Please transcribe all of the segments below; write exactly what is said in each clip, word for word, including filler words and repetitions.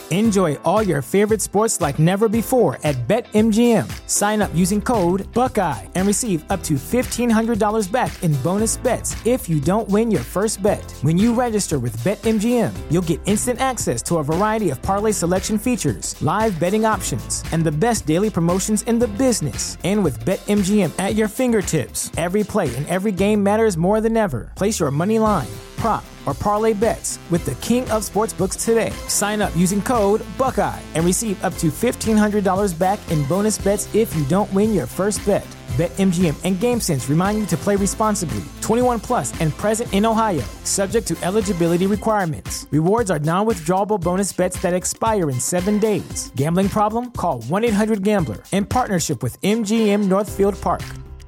Enjoy all your favorite sports like never before at BetMGM. Sign up using code Buckeye and receive up to fifteen hundred dollars back in bonus bets if you don't win your first bet. When you register with BetMGM, you'll get instant access to a variety of parlay selection features, live betting options, and the best daily promotions in the business. And with BetMGM at your fingertips, every play and every game matters more than ever. Place your money line, prop, or parlay bets with the king of sportsbooks today. Sign up using code Buckeye and receive up to fifteen hundred dollars back in bonus bets if you don't win your first bet. BetMGM and GameSense remind you to play responsibly. twenty-one plus and present in Ohio, subject to eligibility requirements. Rewards are non-withdrawable bonus bets that expire in seven days. Gambling problem? Call one eight hundred gambler in partnership with M G M Northfield Park.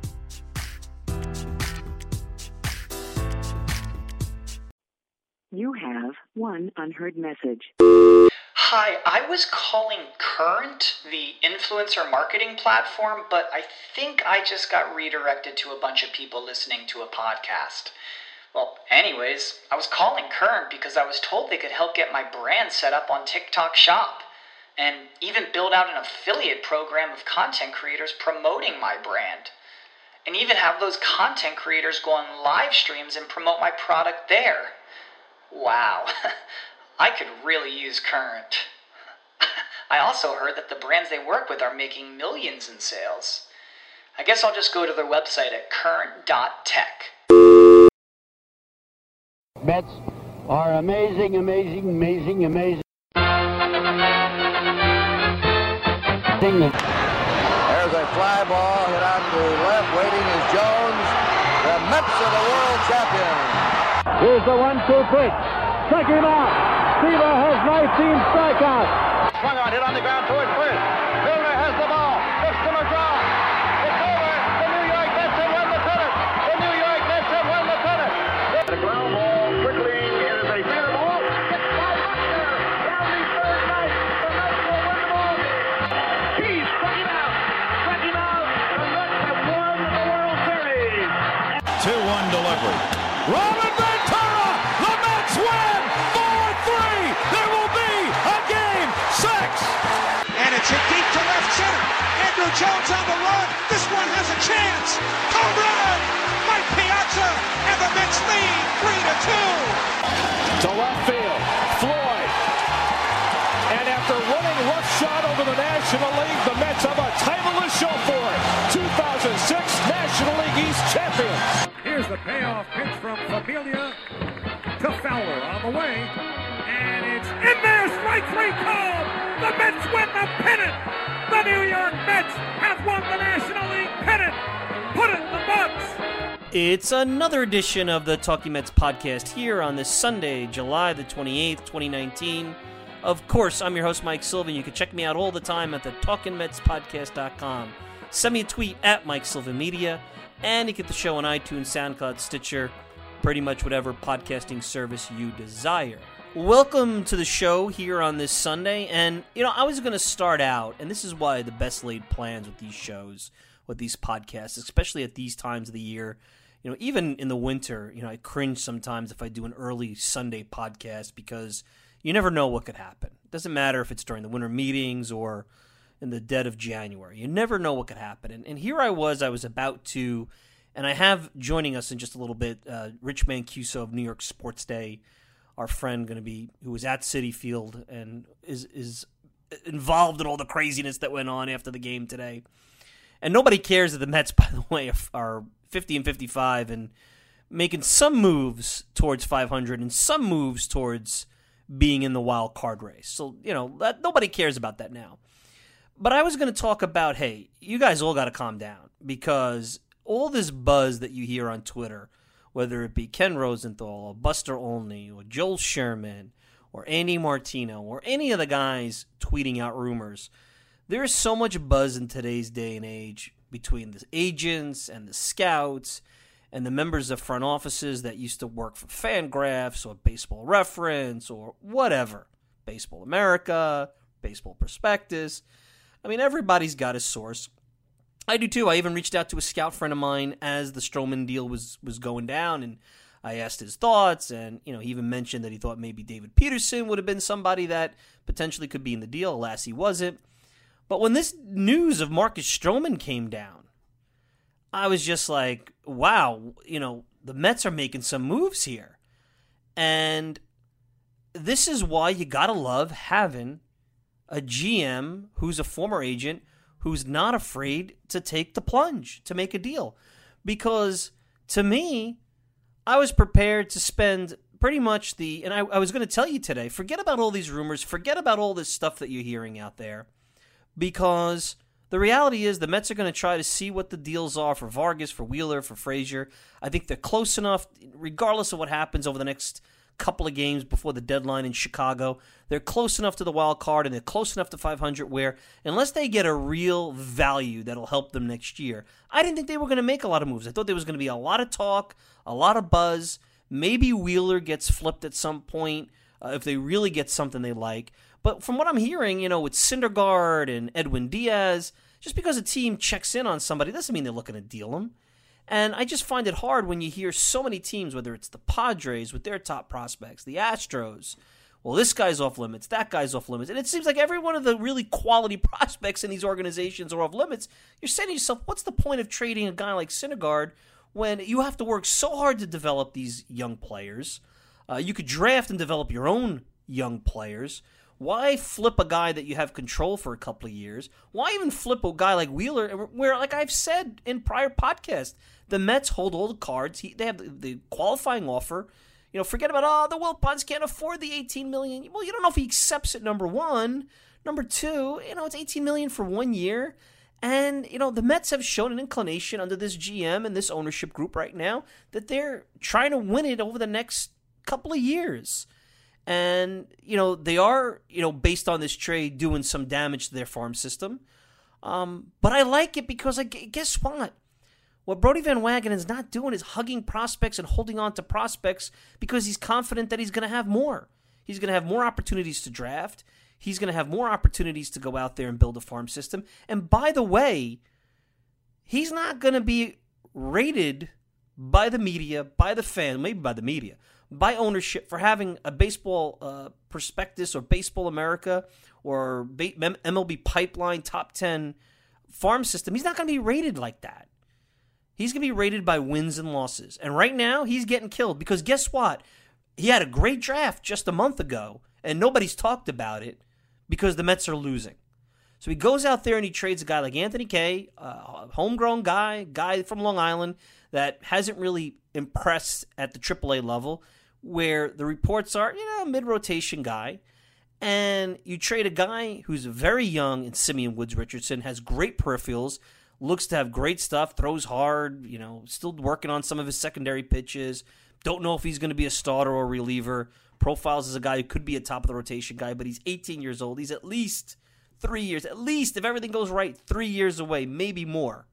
You have one unheard message. Hi, I was calling Current, the influencer marketing platform, but I think I just got redirected to a bunch of people listening to a podcast. Well, anyways, I was calling Current because I was told they could help get my brand set up on TikTok Shop, and even build out an affiliate program of content creators promoting my brand, and even have those content creators go on live streams and promote my product there. Wow, I could really use Current. I also heard that the brands they work with are making millions in sales. I guess I'll just go to their website at current dot tech. Bets are amazing, amazing, amazing, amazing. There's a fly ball hit out to left. Waiting is Jones. The Mets are the world champions. Here's the one two pitch. Strike him out. Seaver has nineteen strikeouts. Swung on, hit on the ground towards first. Milner has the ball. Looks to McGraw. It's over. The New York Mets have won the pennant. The New York Mets have won the pennant. The ground ball trickling in as they fair ball. It's by Buckner. Down the third night. The Mets will win the ball game. He struck him out. Struck him out. The Mets have won the World Series. two one delivery. Robin Ventura, the Mets win four three. There will be a game six. And it's hit deep to left center. Andrew Jones on the run. This one has a chance. Home run. Mike Piazza and the Mets lead three to two. To left field, Floyd. And after running roughshod over the National League, the Mets have a title to show for it. two thousand six National League East champions. Here's the payoff pitch from Familia to Fowler on the way. And it's in there, strike three called. The Mets win the pennant. The New York Mets have won the National League pennant. Put it in the books. It's another edition of the Talking Mets podcast here on this Sunday, July the twenty-eighth, twenty nineteen. Of course, I'm your host, Mike Sylvan. You can check me out all the time at the talking mets podcast dot com. Send me a tweet at Mike Sylvan Media. And you get the show on iTunes, SoundCloud, Stitcher, pretty much whatever podcasting service you desire. Welcome to the show here on this Sunday. And, you know, I was going to start out, and this is why the best laid plans with these shows, with these podcasts, especially at these times of the year. You know, even in the winter, you know, I cringe sometimes if I do an early Sunday podcast because you never know what could happen. It doesn't matter if it's during the winter meetings or in the dead of January. You never know what could happen. And, and here I was, I was about to, and I have joining us in just a little bit, uh, Rich Mancuso of New York Sports Day, our friend going to be, who was at Citi Field and is is involved in all the craziness that went on after the game today. And nobody cares that the Mets, by the way, are fifty and fifty-five and making some moves towards five hundred and some moves towards being in the wild card race. So, you know, that, nobody cares about that now. But I was going to talk about, hey, you guys all got to calm down because all this buzz that you hear on Twitter, whether it be Ken Rosenthal or Buster Olney or Joel Sherman or Andy Martino or any of the guys tweeting out rumors, there is so much buzz in today's day and age between the agents and the scouts and the members of front offices that used to work for Fangraphs or Baseball Reference or whatever, Baseball America, Baseball Prospectus. I mean, everybody's got a source. I do too. I even reached out to a scout friend of mine as the Stroman deal was, was going down, and I asked his thoughts, and you know, he even mentioned that he thought maybe David Peterson would have been somebody that potentially could be in the deal. Alas, he wasn't. But when this news of Marcus Stroman came down, I was just like, wow, you know, the Mets are making some moves here. And this is why you gotta love having a G M who's a former agent who's not afraid to take the plunge, to make a deal. Because to me, I was prepared to spend pretty much the, and I, I was going to tell you today, forget about all these rumors, forget about all this stuff that you're hearing out there, because the reality is the Mets are going to try to see what the deals are for Vargas, for Wheeler, for Frazier. I think they're close enough, regardless of what happens over the next couple of games before the deadline in Chicago. They're close enough to the wild card, and they're close enough to five hundred where, unless they get a real value that'll help them next year, I didn't think they were going to make a lot of moves. I thought there was going to be a lot of talk, a lot of buzz. Maybe Wheeler gets flipped at some point uh, if they really get something they like. But from what I'm hearing, you know, with Syndergaard and Edwin Diaz, just because a team checks in on somebody doesn't mean they're looking to deal them. And I just find it hard when you hear so many teams, whether it's the Padres with their top prospects, the Astros, well, this guy's off limits, that guy's off limits. And it seems like every one of the really quality prospects in these organizations are off limits. You're saying to yourself, what's the point of trading a guy like Syndergaard when you have to work so hard to develop these young players? Uh, you could draft and develop your own young players. Why flip a guy that you have control for a couple of years? Why even flip a guy like Wheeler, where, like I've said in prior podcasts, the Mets hold all the cards. He, they have the, the qualifying offer. You know, forget about, oh, the Wilpons can't afford the eighteen million dollars. Well, you don't know if he accepts it, number one. Number two, you know, it's eighteen million dollars for one year. And, you know, the Mets have shown an inclination under this G M and this ownership group right now that they're trying to win it over the next couple of years. And, you know, they are, you know, based on this trade, doing some damage to their farm system. Um, but I like it because, I, guess what? What Brodie Van Wagenen is not doing is hugging prospects and holding on to prospects because he's confident that he's going to have more. He's going to have more opportunities to draft. He's going to have more opportunities to go out there and build a farm system. And by the way, he's not going to be rated by the media, by the fan, maybe by the media, by ownership for having a baseball uh, prospectus or Baseball America or M L B Pipeline top ten farm system. He's not going to be rated like that. He's going to be rated by wins and losses. And right now, he's getting killed because guess what? He had a great draft just a month ago, and nobody's talked about it because the Mets are losing. So he goes out there and he trades a guy like Anthony Kay, a homegrown guy, guy from Long Island that hasn't really impressed at the triple A level, where the reports are, you know, mid-rotation guy. And you trade a guy who's very young in Simeon Woods Richardson, has great peripherals, looks to have great stuff, throws hard, you know, still working on some of his secondary pitches. Don't know if he's going to be a starter or reliever. Profiles as a guy who could be a top-of-the-rotation guy, but he's eighteen years old. He's at least three years, at least, if everything goes right, three years away, maybe more.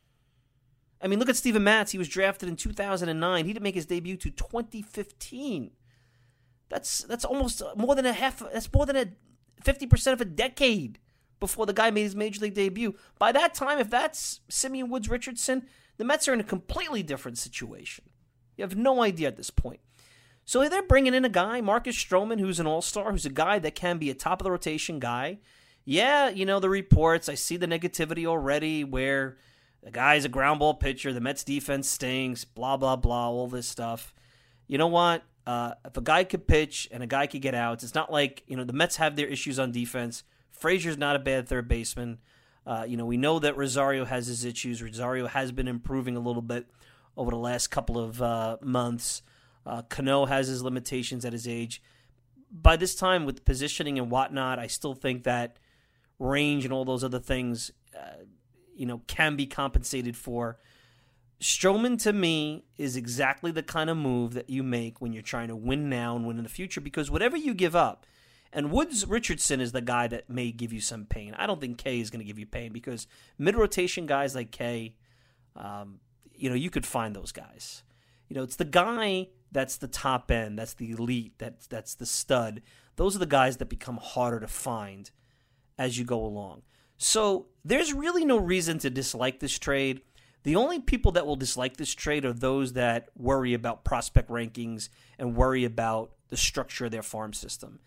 I mean, look at Steven Matz. He was drafted in two thousand nine. He didn't make his debut to twenty fifteen. That's that's almost more than a half. That's more than a fifty percent of a decade before the guy made his major league debut. By that time, if that's Simeon Woods Richardson, the Mets are in a completely different situation. You have no idea at this point. So they're bringing in a guy, Marcus Stroman, who's an all-star, who's a guy that can be a top-of-the-rotation guy. Yeah, you know, the reports, I see the negativity already where the guy's a ground ball pitcher, the Mets defense stinks, blah, blah, blah, all this stuff. You know what? Uh, if a guy could pitch and a guy could get outs, it's not like, you know, the Mets have their issues on defense. Frazier's not a bad third baseman. Uh, you know, we know that Rosario has his issues. Rosario has been improving a little bit over the last couple of uh, months. Uh, Cano has his limitations at his age. By this time, with positioning and whatnot, I still think that range and all those other things, uh, you know, can be compensated for. Stroman, to me, is exactly the kind of move that you make when you're trying to win now and win in the future, because whatever you give up, and Woods Richardson is the guy that may give you some pain. I don't think Kay is going to give you pain because mid-rotation guys like Kay, um, you know, you could find those guys. You know, it's the guy that's the top end, that's the elite, that's, that's the stud. Those are the guys that become harder to find as you go along. So there's really no reason to dislike this trade. The only people that will dislike this trade are those that worry about prospect rankings and worry about the structure of their farm system.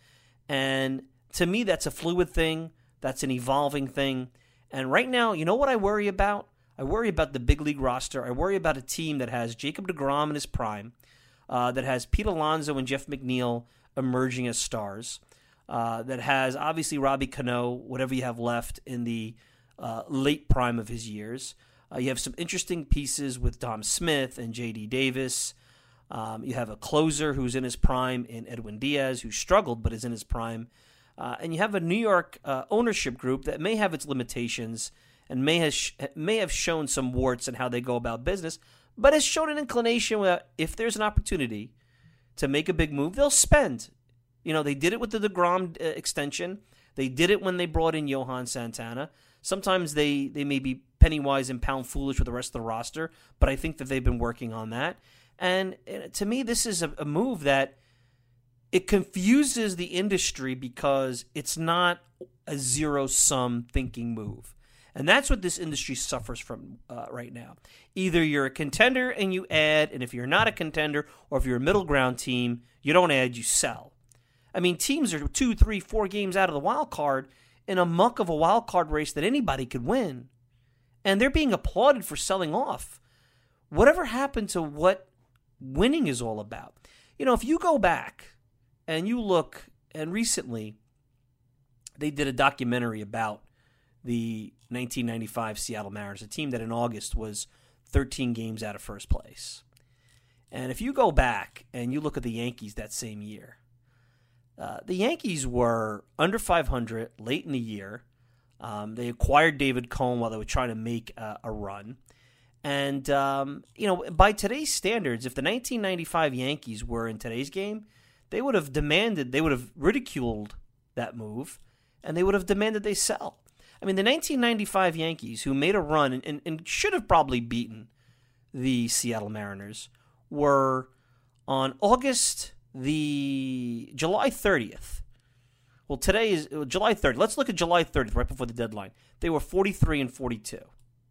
And to me, that's a fluid thing. That's an evolving thing. And right now, you know what I worry about? I worry about the big league roster. I worry about a team that has Jacob deGrom in his prime, uh, that has Pete Alonso and Jeff McNeil emerging as stars, uh, that has obviously Robbie Cano, whatever you have left in the uh, late prime of his years. Uh, you have some interesting pieces with Dom Smith and J D Davis. Um, you have a closer who's in his prime in Edwin Diaz, who struggled but is in his prime. Uh, and you have a New York uh, ownership group that may have its limitations and may have, sh- may have shown some warts in how they go about business, but has shown an inclination that if there's an opportunity to make a big move, they'll spend. You know, they did it with the DeGrom uh, extension. They did it when they brought in Johan Santana. Sometimes they, they may be penny wise and pound foolish with the rest of the roster, but I think that they've been working on that. And uh, to me, this is a, a move that it confuses the industry because it's not a zero-sum thinking move. And that's what this industry suffers from uh, right now. Either you're a contender and you add, and if you're not a contender, or if you're a middle ground team, you don't add, you sell. I mean, teams are two, three, four games out of the wild card in a muck of a wild card race that anybody could win. And they're being applauded for selling off. Whatever happened to what winning is all about? You know, if you go back and you look, and recently they did a documentary about the nineteen ninety-five Seattle Mariners, a team that in August was thirteen games out of first place. And if you go back and you look at the Yankees that same year, uh, the Yankees were under five hundred late in the year. Um, they acquired David Cone while they were trying to make uh, a run. And, um, you know, by today's standards, if the nineteen ninety-five Yankees were in today's game, they would have demanded, they would have ridiculed that move, and they would have demanded they sell. I mean, the nineteen ninety-five Yankees, who made a run and, and, and should have probably beaten the Seattle Mariners, were on August the July thirtieth. Well, today is July thirtieth. Let's look at July thirtieth, right before the deadline. They were forty-three and forty-two.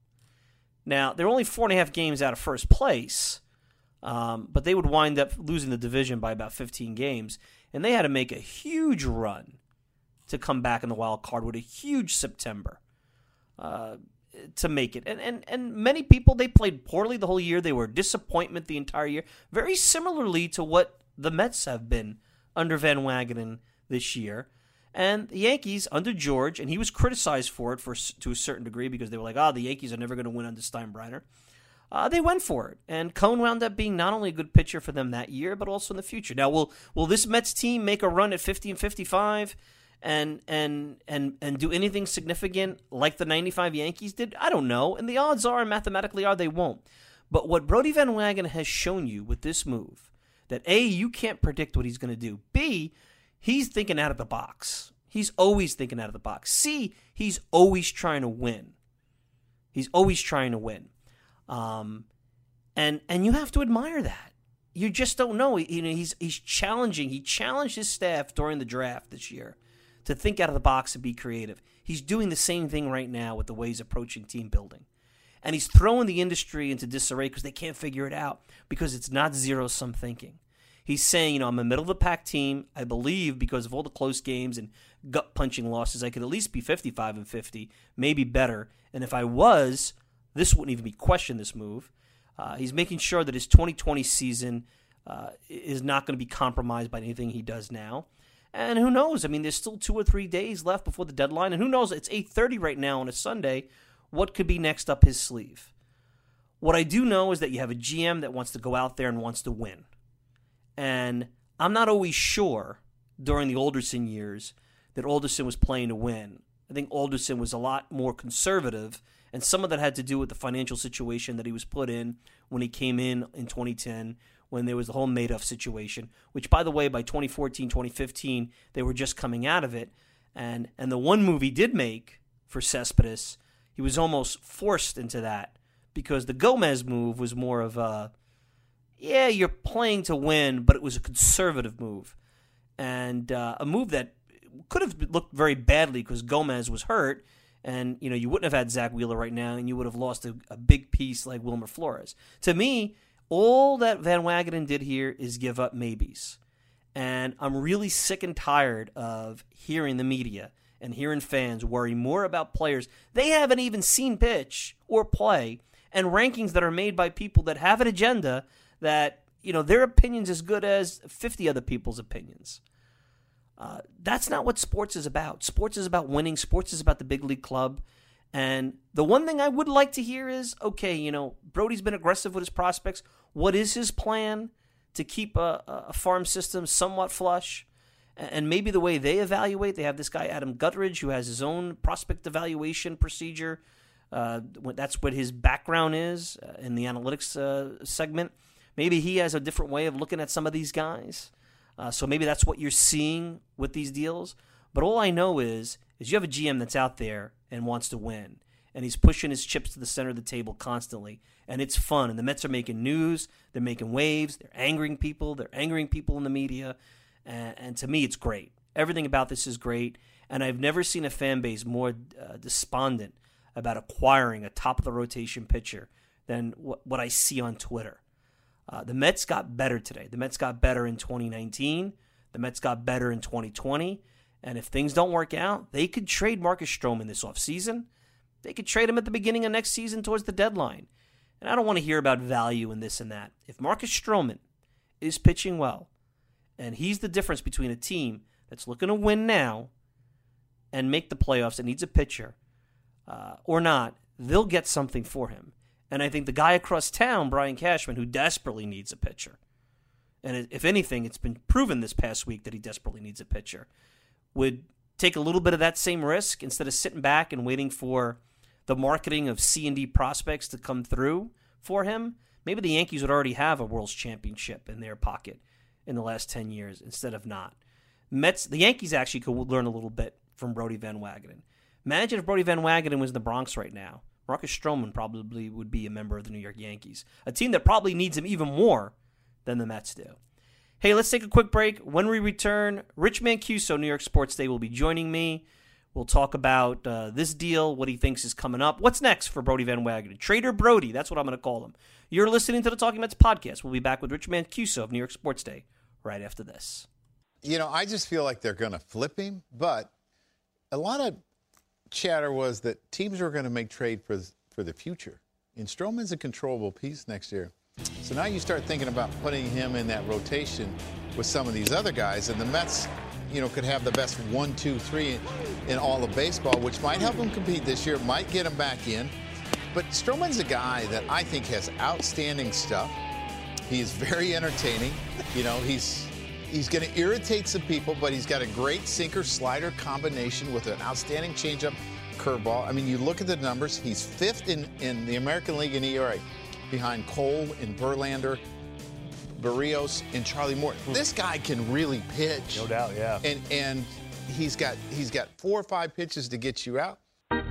Now, they're only four and a half games out of first place, um, but they would wind up losing the division by about fifteen games, and they had to make a huge run to come back in the wild card with a huge September uh, to make it. And, and and many people, they played poorly the whole year. They were a disappointment the entire year, very similarly to what the Mets have been under Van Wagenen this year. And the Yankees, under George, and he was criticized for it for to a certain degree because they were like, oh, the Yankees are never going to win under Steinbrenner. Uh, they went for it. And Cone wound up being not only a good pitcher for them that year, but also in the future. Now, will will this Mets team make a run at fifty and fifty-five and and and and do anything significant like the ninety-five Yankees did? I don't know. And the odds are, and mathematically are, they won't. But what Brodie Van Wagenen has shown you with this move, that A, you can't predict what he's going to do. B, he's thinking out of the box. He's always thinking out of the box. C, he's always trying to win. He's always trying to win. Um, and and you have to admire that. You just don't know. You know, he's he's challenging. He challenged his staff during the draft this year to think out of the box and be creative. He's doing the same thing right now with the way he's approaching team building. And he's throwing the industry into disarray because they can't figure it out because it's not zero-sum thinking. He's saying, you know, I'm a middle-of-the-pack team. I believe because of all the close games and gut-punching losses, I could at least be fifty-five and fifty, maybe better. And if I was, this wouldn't even be questioned, this move. Uh, he's making sure that his twenty twenty season uh, is not going to be compromised by anything he does now. And who knows? I mean, there's still two or three days left before the deadline. And who knows? It's eight thirty right now on a Sunday. What could be next up his sleeve? What I do know is that you have a G M that wants to go out there and wants to win. And I'm not always sure during the Alderson years that Alderson was playing to win. I think Alderson was a lot more conservative, and some of that had to do with the financial situation that he was put in when he came in in twenty ten, when there was the whole Madoff situation, which, by the way, by twenty fourteen, twenty fifteen, they were just coming out of it. And and the one move he did make for Cespedes, he was almost forced into that because the Gomez move was more of a, yeah, you're playing to win, but it was a conservative move. And uh, a move that could have looked very badly because Gomez was hurt, And, you know, you wouldn't have had Zach Wheeler right now, and you would have lost a, a big piece like Wilmer Flores. To me, all that Van Wagenen did here is give up maybes. And I'm really sick and tired of hearing the media and hearing fans worry more about players they haven't even seen pitch or play, and rankings that are made by people that have an agenda that, you know, their opinion's as good as fifty other people's opinions. Uh, that's not what sports is about. Sports is about winning. Sports is about the big league club. And the one thing I would like to hear is, okay, you know, Brodie's been aggressive with his prospects. What is his plan to keep a, a farm system somewhat flush? And maybe the way they evaluate, they have this guy, Adam Guttridge, who has his own prospect evaluation procedure. Uh, that's what his background is uh, in the analytics uh, segment. Maybe he has a different way of looking at some of these guys. Uh, so maybe that's what you're seeing with these deals. But all I know is, is you have a G M that's out there and wants to win. And he's pushing his chips to the center of the table constantly. And it's fun. And the Mets are making news. They're making waves. They're angering people. They're angering people in the media. And, and to me, it's great. Everything about this is great. And I've never seen a fan base more uh, despondent about acquiring a top-of-the-rotation pitcher than what, what I see on Twitter. Uh, the Mets got better today. The Mets got better in twenty nineteen. The Mets got better in twenty twenty. And if things don't work out, they could trade Marcus Stroman this offseason. They could trade him at the beginning of next season towards the deadline. And I don't want to hear about value and this and that. If Marcus Stroman is pitching well, and he's the difference between a team that's looking to win now and make the playoffs and needs a pitcher, uh, or not, they'll get something for him. And I think the guy across town, Brian Cashman, who desperately needs a pitcher, and if anything, it's been proven this past week that he desperately needs a pitcher, would take a little bit of that same risk instead of sitting back and waiting for the marketing of C and D prospects to come through for him. Maybe the Yankees would already have a World's Championship in their pocket in the last ten years instead of not. Mets, the Yankees actually could learn a little bit from Brodie Van Wagenen. Imagine if Brodie Van Wagenen was in the Bronx right now. Marcus Stroman probably would be a member of the New York Yankees, a team that probably needs him even more than the Mets do. Hey, let's take a quick break. When we return, Rich Mancuso, New York Sports Day, will be joining me. We'll talk about uh, this deal, what he thinks is coming up. What's next for Brodie Van Wagenen? Trader Brodie, that's what I'm going to call him. You're listening to the Talking Mets podcast. We'll be back with Rich Mancuso of New York Sports Day right after this. You know, I just feel like they're going to flip him, but a lot of chatter was that teams were going to make trade for for the future. And Stroman's a controllable piece next year. So now you start thinking about putting him in that rotation with some of these other guys, and the Mets, you know, could have the best one, two, three in, in all of baseball, which might help them compete this year, might get them back in. But Stroman's a guy that I think has outstanding stuff. He is very entertaining. You know, he's he's going to irritate some people, but he's got a great sinker-slider combination with an outstanding changeup curveball. I mean, you look at the numbers. He's fifth in, in the American League in E R A, behind Cole and Verlander, Barrios, and Charlie Morton. This guy can really pitch. No doubt, yeah. And and he's got he's got four or five pitches to get you out.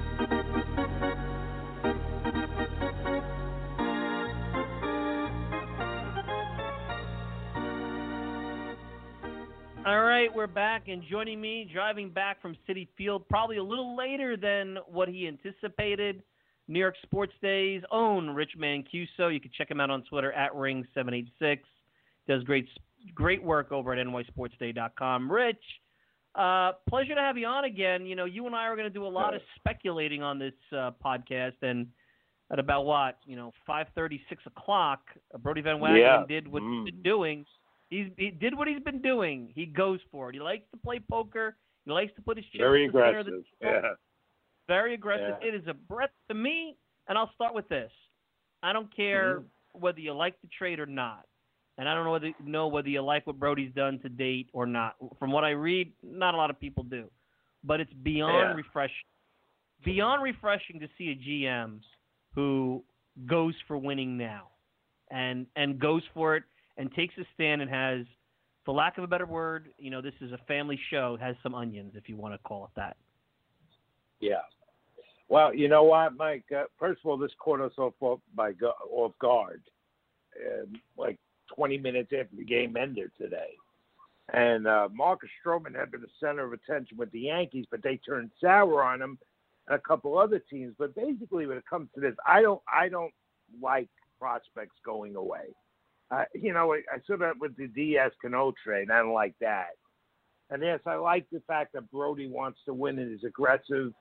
All right, we're back, and joining me, driving back from Citi Field, probably a little later than what he anticipated, New York Sports Day's own Rich Mancuso. You can check him out on Twitter at ring seven eight six. Does great great work over at N Y sports day dot com. Rich, uh, pleasure to have you on again. You know, you and I are going to do a lot of speculating on this uh, podcast, and at about what, you know, five thirty, six o'clock, Brodie Van Wagenen yeah. did what mm. he's been doing. He's, he did what he's been doing. He goes for it. He likes to play poker. He likes to put his chips Very at the center aggressive. of the table. Yeah. Very aggressive. Yeah. It is a breath to me, and I'll start with this. I don't care mm-hmm. whether you like the trade or not, and I don't know whether know whether you like what Brodie's done to date or not. From what I read, not a lot of people do, but it's beyond yeah. refreshing. Beyond refreshing to see a G M who goes for winning now, and and goes for it. And takes a stand and has, for lack of a better word, you know, this is a family show, has some onions, if you want to call it that. Yeah. Well, you know what, Mike? Uh, first of all, this caught us off, off, by go, off guard, uh, like twenty minutes after the game ended today. And uh, Marcus Stroman had been the center of attention with the Yankees, but they turned sour on him and a couple other teams. But basically, when it comes to this, I don't I don't like prospects going away. Uh, you know, I, I saw that with the Diaz Cano trade. I don't like that. And yes, I like the fact that Brody wants to win and is aggressive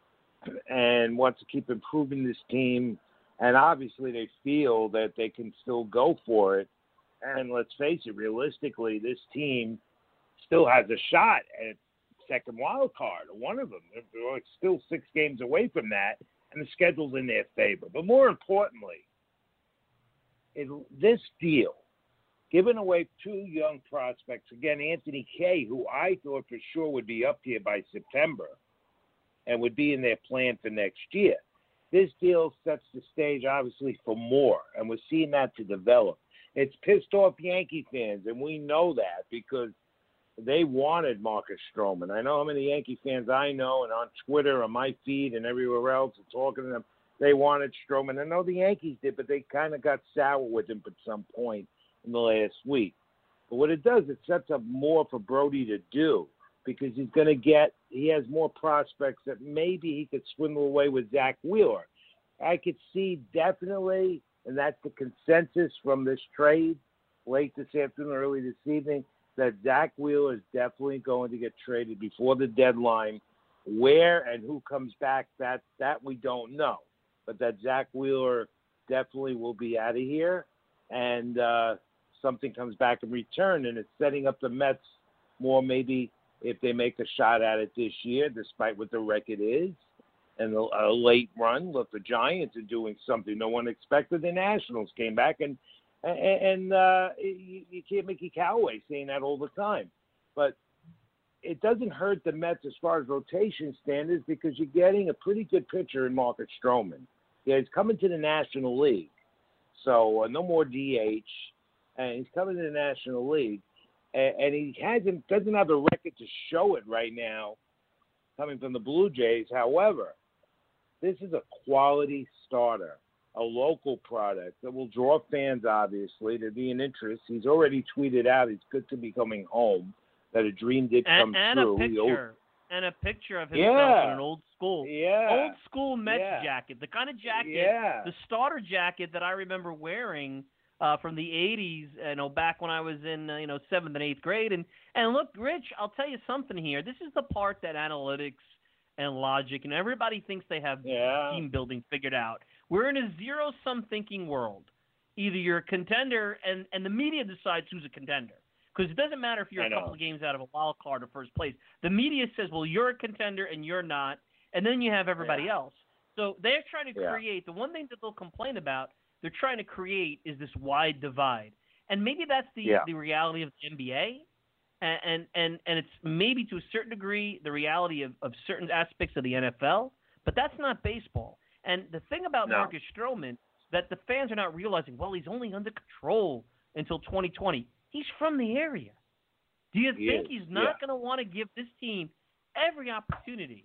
and wants to keep improving this team. And obviously, they feel that they can still go for it. And let's face it, realistically, this team still has a shot at second wild card, one of them. They're still six games away from that, and the schedule's in their favor. But more importantly, it, this deal, giving away two young prospects, again, Anthony Kay, who I thought for sure would be up here by September and would be in their plan for next year. This deal sets the stage, obviously, for more, and we're seeing that to develop. It's pissed off Yankee fans, and we know that because they wanted Marcus Stroman. I know how many Yankee fans I know, and on Twitter, on my feed, and everywhere else, and talking to them, they wanted Stroman. I know the Yankees did, but they kind of got sour with him at some point in the last week. But what it does, it sets up more for Brody to do because he's going to get – he has more prospects that maybe he could swindle away with Zach Wheeler. I could see definitely, and that's the consensus from this trade late this afternoon, early this evening, that Zach Wheeler is definitely going to get traded before the deadline. Where and who comes back, that that we don't know. But that Zach Wheeler definitely will be out of here, and uh, something comes back in return, and it's setting up the Mets more maybe if they make a shot at it this year, despite what the record is, and a, a late run. Look, the Giants are doing something no one expected. The Nationals came back, and and, and uh, you, you can't make a Callaway saying that all the time. But it doesn't hurt the Mets as far as rotation standards because you're getting a pretty good pitcher in Marcus Stroman. Yeah, he's coming to the National League, so uh, no more D H, and he's coming to the National League, and, and he hasn't doesn't have a record to show it right now, coming from the Blue Jays. However, this is a quality starter, a local product that will draw fans. Obviously, there'd be an interest. He's already tweeted out he's good to be coming home. That a dream did come and, and true. A picture, and a picture of himself yeah. in an old school, yeah. old school Mets yeah. jacket, the kind of jacket, yeah. the starter jacket that I remember wearing uh, from the eighties. You know, back when I was in uh, you know seventh and eighth grade. And and look, Rich, I'll tell you something here. This is the part that analytics and logic and everybody thinks they have yeah. team building figured out. We're in a zero sum thinking world. Either you're a contender, and and the media decides who's a contender. Because it doesn't matter if you're I a couple know. of games out of a wild card or first place. The media says, well, you're a contender and you're not, and then you have everybody yeah. else. So they're trying to yeah. create – the one thing that they'll complain about, they're trying to create is this wide divide. And maybe that's the, yeah. the reality of the N B A, and, and, and, and it's maybe to a certain degree the reality of, of certain aspects of the N F L, but that's not baseball. And the thing about no. Marcus Stroman that the fans are not realizing, well, he's only under control until twenty twenty. He's from the area. Do you he think is. he's not yeah. going to want to give this team every opportunity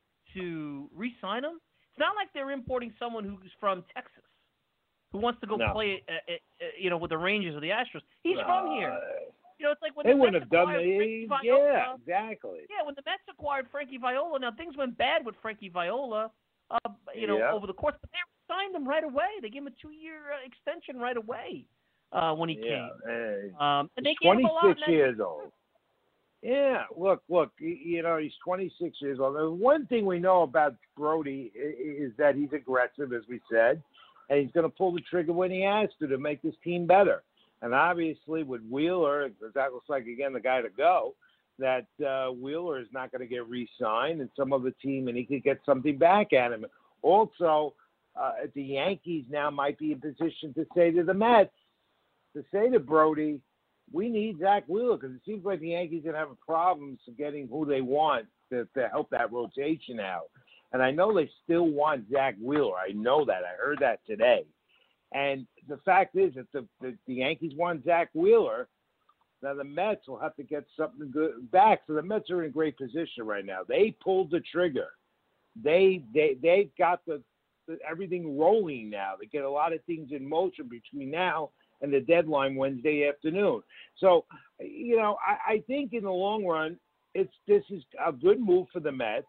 to re-sign him? It's not like they're importing someone who's from Texas who wants to go no. play, uh, uh, you know, with the Rangers or the Astros. He's no. from here. You know, it's like when they the wouldn't Mets have done acquired Frankie that. Viola. Yeah, exactly. Yeah, when the Mets acquired Frankie Viola, now things went bad with Frankie Viola, uh, you know, yeah. over the course, but they signed him right away. They gave him a two-year uh, extension right away. Uh, when he yeah. came, uh, um, and they gave him a lot. twenty-six years old. Yeah, look, look. You know, he's twenty-six years old. And one thing we know about Brody is that he's aggressive, as we said, and he's going to pull the trigger when he has to to make this team better. And obviously, with Wheeler, that looks like again the guy to go. That uh, Wheeler is not going to get re-signed, and some other team, and he could get something back at him. Also, uh, the Yankees now might be in position to say to the Mets. To say to Brody, we need Zach Wheeler because it seems like the Yankees are going to have problems getting who they want to, to help that rotation out. And I know they still want Zach Wheeler. I know that. I heard that today. And the fact is that the, the, the Yankees want Zach Wheeler. Now the Mets will have to get something good back. So the Mets are in great position right now. They pulled the trigger. They they they've got the, the everything rolling now. They get a lot of things in motion between now and the deadline Wednesday afternoon. So, you know, I, I think in the long run, it's this is a good move for the Mets.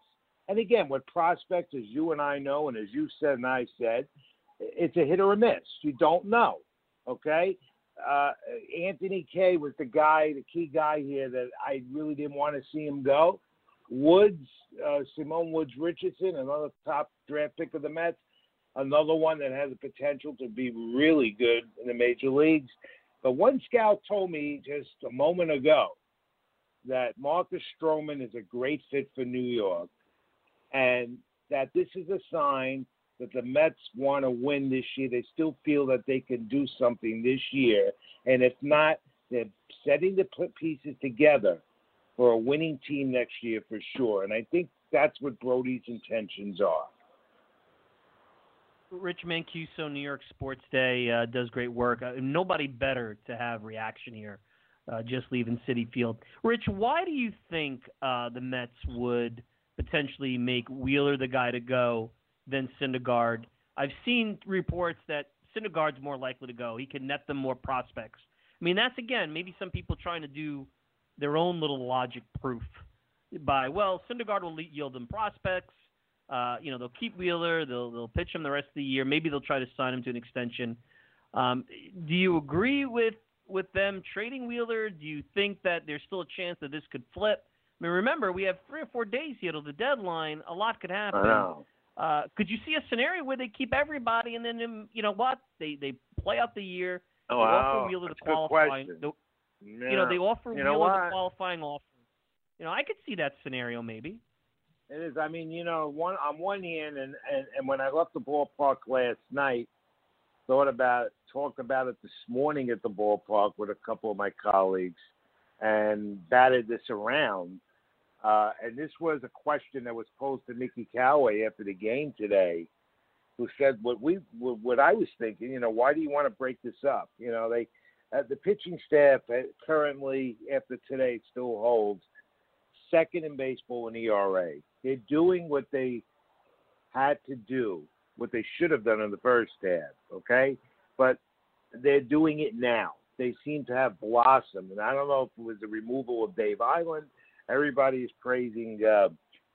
And again, with prospects, as you and I know, and as you said and I said, it's a hit or a miss. You don't know, okay? Uh, Anthony Kay was the guy, the key guy here that I really didn't want to see him go. Woods, uh, Simone Woods Richardson, another top draft pick of the Mets, another one that has the potential to be really good in the major leagues. But one scout told me just a moment ago that Marcus Stroman is a great fit for New York, and that this is a sign that the Mets want to win this year. They still feel that they can do something this year, and if not, they're setting the pieces together for a winning team next year for sure. And I think that's what Brody's intentions are. Rich Mancuso, New York Sports Day, uh, does great work. Uh, nobody better to have reaction here, uh, just leaving Citi Field. Rich, why do you think uh, the Mets would potentially make Wheeler the guy to go than Syndergaard? I've seen reports that Syndergaard's more likely to go. He can net them more prospects. I mean, that's, again, maybe some people trying to do their own little logic proof by, well, Syndergaard will yield them prospects. Uh, you know, they'll keep Wheeler. They'll they'll pitch him the rest of the year. Maybe they'll try to sign him to an extension. Um, do you agree with, with them trading Wheeler? Do you think that there's still a chance that this could flip? I mean, remember, we have three or four days here till the deadline. A lot could happen. I know. Uh, could you see a scenario where they keep everybody and then, um, you know what, they they play out the year, oh, they wow. offer Wheeler the That's a good qualifying, question. the, Yeah. you know, they offer You know Wheeler what? the qualifying offer. You know, I could see that scenario maybe. It is. I mean, you know, one on one hand, and, and, and when I left the ballpark last night, thought about it, talked about it this morning at the ballpark with a couple of my colleagues, and batted this around. Uh, and this was a question that was posed to Mickey Callaway after the game today, who said what we what I was thinking. You know, why do you want to break this up? You know, they uh, the pitching staff currently after today still holds second in baseball in E R A. They're doing what they had to do, what they should have done in the first half, okay? But they're doing it now. They seem to have blossomed. And I don't know if it was the removal of Dave Island. Everybody is praising uh,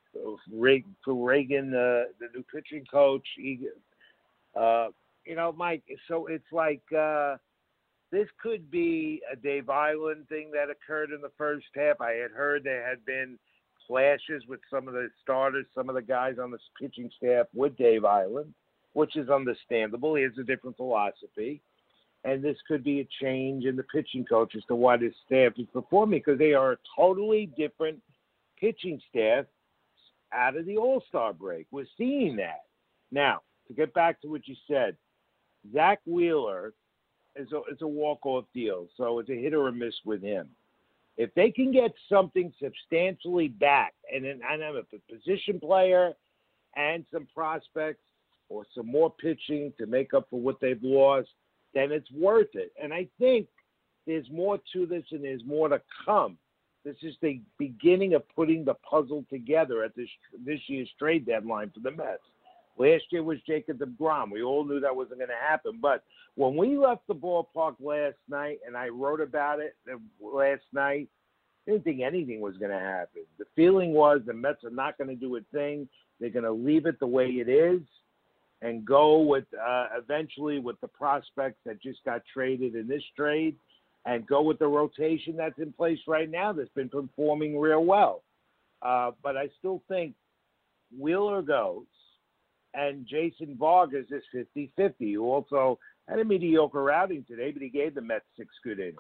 Reagan, uh, the new pitching coach. He, uh, you know, Mike, so it's like uh, this could be a Dave Island thing that occurred in the first half. I had heard there had been clashes with some of the starters, some of the guys on the pitching staff with Dave Island, which is understandable. He has a different philosophy. And this could be a change in the pitching coach as to why this staff is performing, because they are a totally different pitching staff out of the All-Star break. We're seeing that. Now, to get back to what you said, Zach Wheeler is a, it's a walk-off deal, so it's a hit or a miss with him. If they can get something substantially back, and then and I'm a position player and some prospects or some more pitching to make up for what they've lost, then it's worth it. And I think there's more to this and there's more to come. This is the beginning of putting the puzzle together at this this year's trade deadline for the Mets. Last year was Jacob deGrom. We all knew that wasn't going to happen. But when we left the ballpark last night, and I wrote about it last night, I didn't think anything was going to happen. The feeling was the Mets are not going to do a thing. They're going to leave it the way it is and go with uh, eventually with the prospects that just got traded in this trade and go with the rotation that's in place right now that's been performing real well. Uh, but I still think Wheeler goes. And Jason Vargas is fifty-fifty, who also had a mediocre outing today, but he gave the Mets six good innings.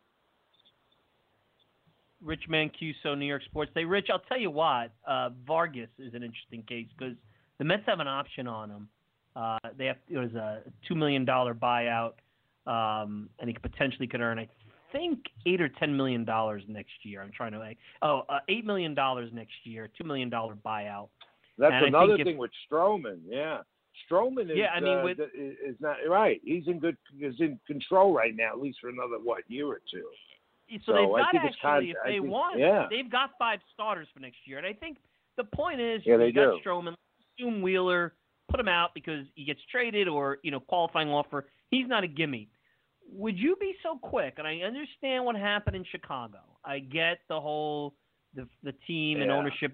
Rich Mancuso, New York Sports Day. Rich, I'll tell you what, uh, Vargas is an interesting case because the Mets have an option on him. Uh, they have it was a two million dollars buyout, um, and he potentially could earn, I think, eight or ten million dollars next year. I'm trying to oh, uh, eight million dollars next year, two million dollars buyout. That's and another thing if, with Stroman. Yeah, Stroman is. Yeah, I mean, uh, with, is not right. He's in good. Is in control right now, at least for another what year or two. So, so they've got actually, kind of, if they think, want, yeah. they've got five starters for next year, and I think the point is, yeah, you they got do. Stroman, assume Wheeler, put him out because he gets traded or you know qualifying offer. He's not a gimme. Would you be so quick? And I understand what happened in Chicago. I get the whole the the team yeah. and ownership.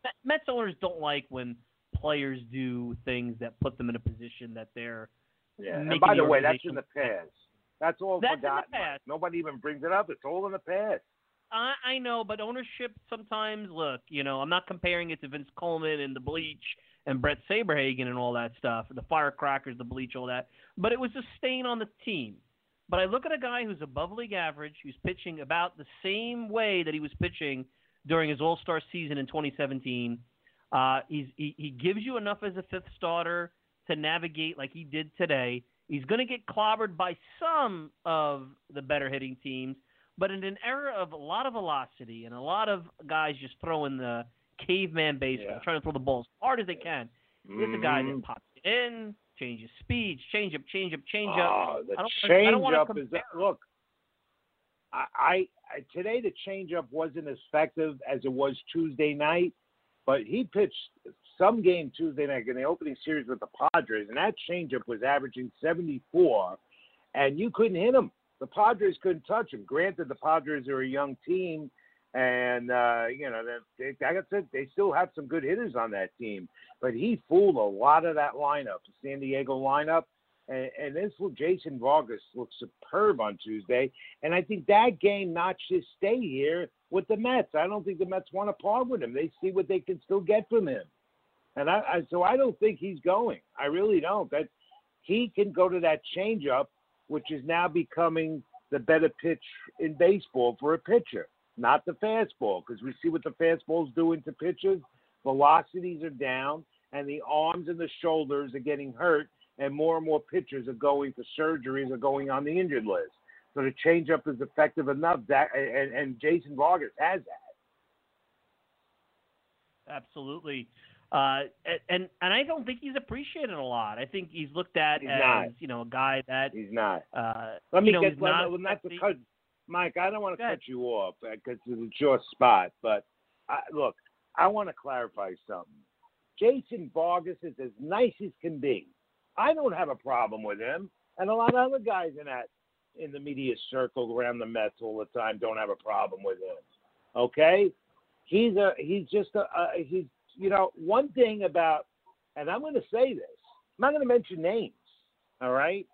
Mets owners don't like when players do things that put them in a position that they're yeah. And making by the way, that's organization- in the past. That's all That's forgotten. in the past. Nobody even brings it up. It's all in the past. I, I know, but ownership sometimes, look, you know, I'm not comparing it to Vince Coleman and the bleach and Brett Saberhagen and all that stuff, the firecrackers, the bleach, all that. But it was a stain on the team. But I look at a guy who's above league average, who's pitching about the same way that he was pitching during his All-Star season in twenty seventeen. Uh, he's, he, he gives you enough as a fifth starter to navigate like he did today. He's going to get clobbered by some of the better hitting teams, but in an era of a lot of velocity and a lot of guys just throwing the caveman baseball, Yeah. trying to throw the ball as hard as they can, he's a guy Mhm. that pops it in, changes speed, change up, change up, change Oh, up. the I don't, change I don't want to up compare. is that, look. I, I today the change up wasn't as effective as it was Tuesday night, but he pitched some game Tuesday night in the opening series with the Padres, and that changeup was averaging seventy-four, and you couldn't hit him. The Padres couldn't touch him. Granted, the Padres are a young team, and uh, you know, they, like I said, they still have some good hitters on that team. But he fooled a lot of that lineup, the San Diego lineup, and, and this Jason Vargas looked superb on Tuesday. And I think that game notched his stay here with the Mets. I don't think the Mets want to part with him. They see what they can still get from him. And I, I so I don't think he's going. I really don't. That he can go to that changeup, which is now becoming the better pitch in baseball for a pitcher, not the fastball, because we see what the fastball's doing to pitchers. Velocities are down, and the arms and the shoulders are getting hurt, and more and more pitchers are going for surgeries or going on the injured list. So the changeup is effective enough, that, and, and Jason Vargas has that. Absolutely. Uh, and and I don't think he's appreciated a lot. I think he's looked at He's as not. you know a guy that He's not. Uh, Let me you know, get he's let, not, let, not to sexy. cut, Mike. I don't want to Go ahead. cut you off because it's your spot. But I, look, I want to clarify something. Jason Vargas is as nice as can be. I don't have a problem with him, and a lot of other guys in that in the media circle around the Mets all the time don't have a problem with him. Okay, he's a he's just a, a he's you know one thing about, and I'm going to say this. I'm not going to mention names. All right,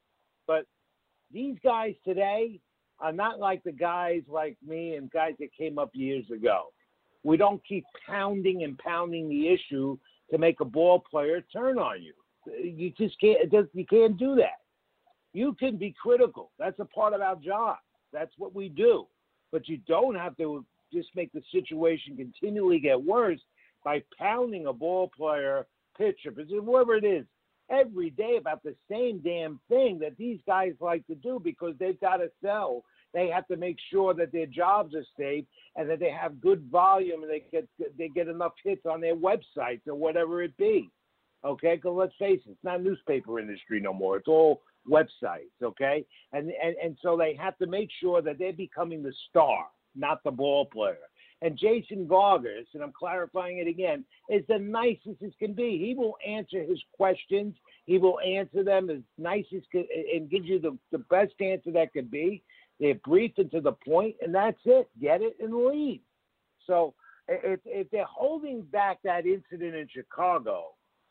but these guys today are not like the guys like me and guys that came up years ago. We don't keep pounding and pounding the issue to make a ball player turn on you. You just can't. It does, you can't do that. You can be critical. That's a part of our job. That's what we do. But you don't have to just make the situation continually get worse by pounding a ball player, pitcher, whoever it is, every day about the same damn thing that these guys like to do because they've got to sell. They have to make sure that their jobs are safe and that they have good volume and they get they get enough hits on their websites or whatever it be. Okay, because let's face it, it's not a newspaper industry no more. It's all websites, okay? And, and and so they have to make sure that they're becoming the star, not the ball player. And Jason Vargas, and I'm clarifying it again, is the nicest as can be. He will answer his questions. He will answer them as nice as can, and gives you the, the best answer that could be. They're brief and to the point, and that's it. Get it and leave. So if, if they're holding back that incident in Chicago,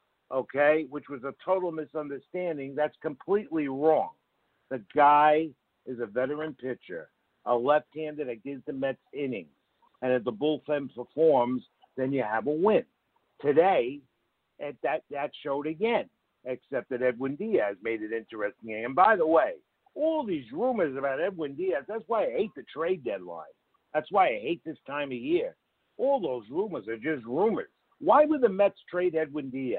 okay, which was a total misunderstanding, that's completely wrong. The guy is a veteran pitcher, a left-hander that gives the Mets innings. And if the bullpen performs, then you have a win. Today, it, that, that showed again, except that Edwin Diaz made it interesting. And by the way, all these rumors about Edwin Diaz, that's why I hate the trade deadline. That's why I hate this time of year. All those rumors are just rumors. Why would the Mets trade Edwin Diaz?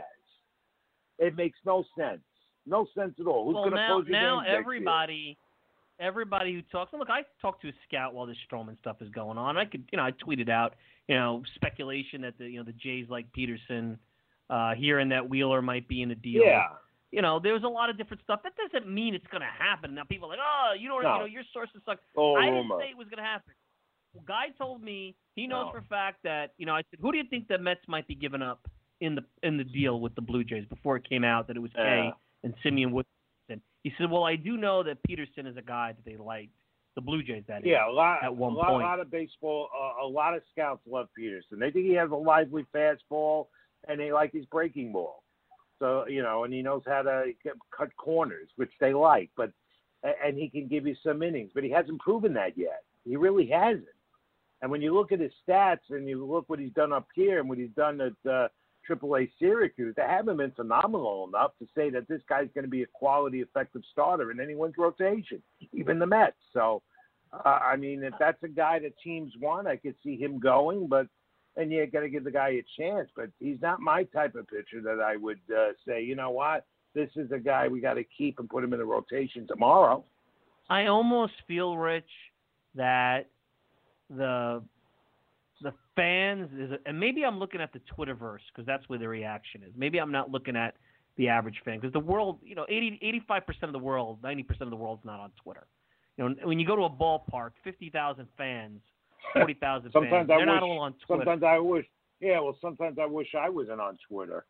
It makes no sense. No sense at all. Who's well, going to now, close your now games next everybody, everybody who talks. Look, I talked to a scout while this Stroman stuff is going on. I could, you know, I tweeted out, you know, speculation that the, you know, the Jays like Peterson, uh, hearing that Wheeler might be in the deal. Yeah. You know, there's a lot of different stuff. That doesn't mean it's going to happen. Now people are like, oh, you don't, No. you know, your sources suck. All I rumor. didn't say it was going to happen. Guy told me he knows No. for a fact that, you know, I said, who do you think the Mets might be giving up in the in the deal with the Blue Jays before it came out that it was Kay Yeah. and Simeon Woodson? He said, well, I do know that Peterson is a guy that they liked The Blue Jays, that is. Yeah, a lot, at one a lot, point. a lot of baseball, uh, a lot of scouts love Peterson. They think he has a lively fastball, and they like his breaking ball. So, you know, and he knows how to cut corners, which they like. But and he can give you some innings, but he hasn't proven that yet. He really hasn't. And when you look at his stats and you look what he's done up here and what he's done at uh, triple A Syracuse, they haven't been phenomenal enough to say that this guy's going to be a quality, effective starter in anyone's rotation, even the Mets. So, uh, I mean, if that's a guy that teams want, I could see him going, but and you got to give the guy a chance. But he's not my type of pitcher that I would uh, say, you know what, this is a guy we got to keep and put him in the rotation tomorrow. I almost feel, Rich, that the the fans is, and maybe I'm looking at the Twitterverse because that's where the reaction is. Maybe I'm not looking at the average fan because the world, you know, eighty, eighty-five percent of the world, ninety percent of the world's not on Twitter. You know, when you go to a ballpark, fifty thousand fans, forty thousand fans, I they're wish, not all on Twitter. Sometimes I wish, yeah, well, sometimes I wish I wasn't on Twitter.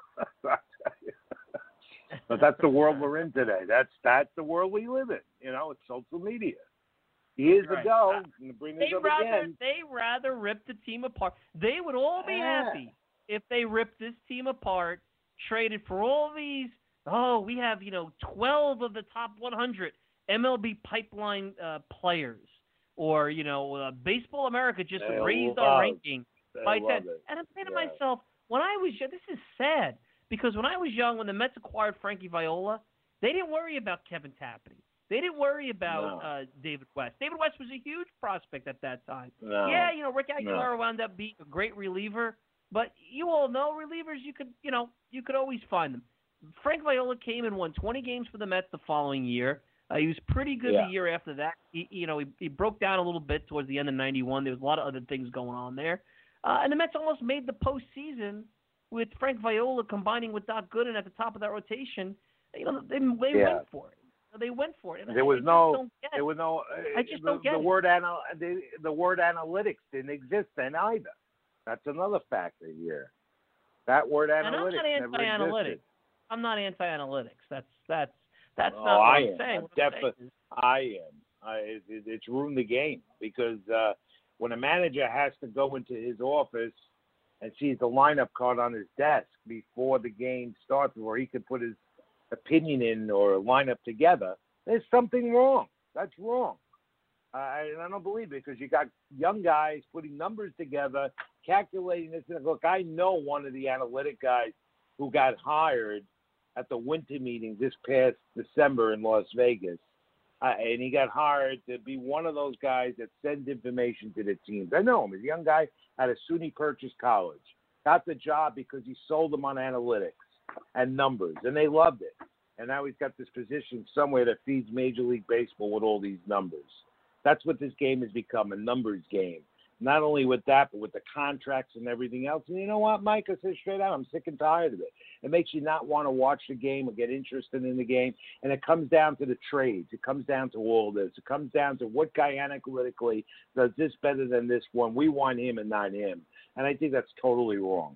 But that's the world we're in today. That's that's the world we live in. You know, it's social media. Years Right. ago, and bring this They up rather again. they rather rip the team apart. They would all be Yeah. happy if they ripped this team apart, traded for all these. Oh, we have you know twelve of the top one hundred M L B pipeline uh, players, or you know uh, Baseball America just They raised love- our ranking they by love ten. it. And I'm saying to Yeah. myself, when I was young, this is sad because when I was young, when the Mets acquired Frankie Viola, they didn't worry about Kevin Tapani. They didn't worry about No. uh, David West. David West was a huge prospect at that time. No. Yeah, you know, Rick No. Aguilar wound up being a great reliever, but you all know relievers you could, you know, you could always find them. Frank Viola came and won twenty games for the Mets the following year. Uh, he was pretty good Yeah. the year after that. He, you know, he, he broke down a little bit towards the end of ninety-one. There was a lot of other things going on there, uh, and the Mets almost made the postseason with Frank Viola combining with Doc Gooden at the top of that rotation. You know, they, they Yeah. went for it. They went for it. And There I, was I just no, don't get it. there was no. I just the, don't get the it. word anal, the, the word analytics didn't exist then either. That's another factor here. That word And I'm analytics not never anti-analytics. existed. I'm not anti-analytics. That's that's that's Oh, not what I I'm am. saying. I'm What I'm defi- saying is- I am. I, it, it- it's ruined the game because uh, when a manager has to go into his office and sees the lineup card on his desk before the game starts, where he can put his opinion in or line up together, there's something wrong. That's wrong. Uh, and I don't believe it because you got young guys putting numbers together, calculating this. And look, I know one of the analytic guys who got hired at the winter meeting this past December in Las Vegas. Uh, and he got hired to be one of those guys that send information to the teams. I know him. He's a young guy out of SUNY Purchase College. Got the job because he sold them on analytics and numbers, and they loved it. And now he's got this position somewhere that feeds Major League Baseball with all these numbers. That's what this game has become, a numbers game. Not only with that, but with the contracts and everything else. And you know what, Mike? I say straight out, I'm sick and tired of it. It makes you not want to watch the game or get interested in the game. And it comes down to the trades. It comes down to all this. It comes down to what guy analytically does this better than this one. We want him and not him. And I think that's totally wrong.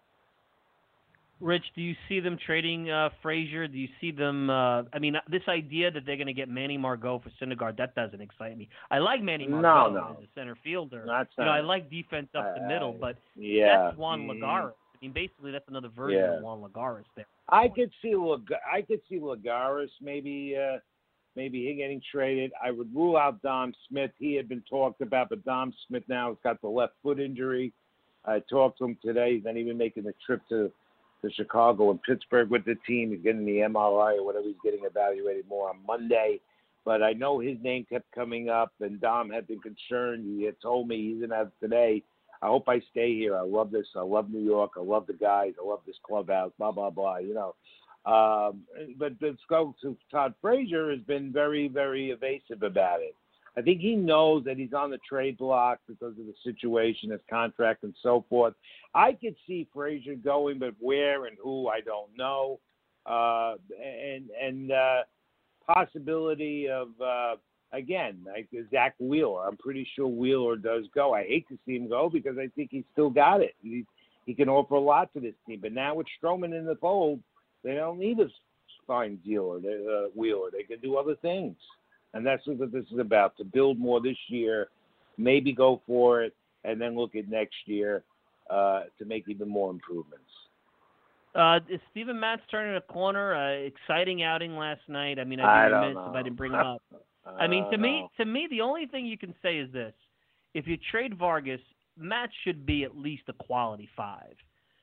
Rich, do you see them trading uh, Frazier? Do you see them? Uh, I mean, this idea that they're going to get Manny Margot for Syndergaard, that doesn't excite me. I like Manny No, Margot no. as a center fielder. That's you know, not- I like defense up the I- middle, I- but yeah. that's Juan Mm. Lagares. I mean, basically, that's another version Yeah. of Juan Lagares there. I could see Lag- I could see Lagares maybe uh, maybe he getting traded. I would rule out Dom Smith. He had been talked about, but Dom Smith now has got the left foot injury. I talked to him today. He's not even making the trip to, to Chicago and Pittsburgh with the team. He's getting the M R I or whatever. He's getting evaluated more on Monday. But I know his name kept coming up, and Dom had been concerned. He had told me he's going to have today. I hope I stay here. I love this. I love New York. I love the guys. I love this clubhouse, blah, blah, blah, you know. Um, but let's go to Todd Frazier has been very, very evasive about it. I think he knows that he's on the trade block because of the situation, his contract, and so forth. I could see Frazier going, but where and who, I don't know. Uh, and and uh, possibility of, uh, again, like Zach Wheeler. I'm pretty sure Wheeler does go. I hate to see him go because I think he's still got it. He, he can offer a lot to this team. But now with Stroman in the fold, they don't need to find Wheeler. They, uh, Wheeler. They can do other things. And that's what this is about, to build more this year, maybe go for it, and then look at next year uh, to make even more improvements. Uh, is Steven Matz turning a corner? Uh, exciting outing last night. I mean, I'd I be don't remiss know. if I didn't bring him up. I mean, to me, to me, the only thing you can say is this: if you trade Vargas, Matz should be at least a quality five.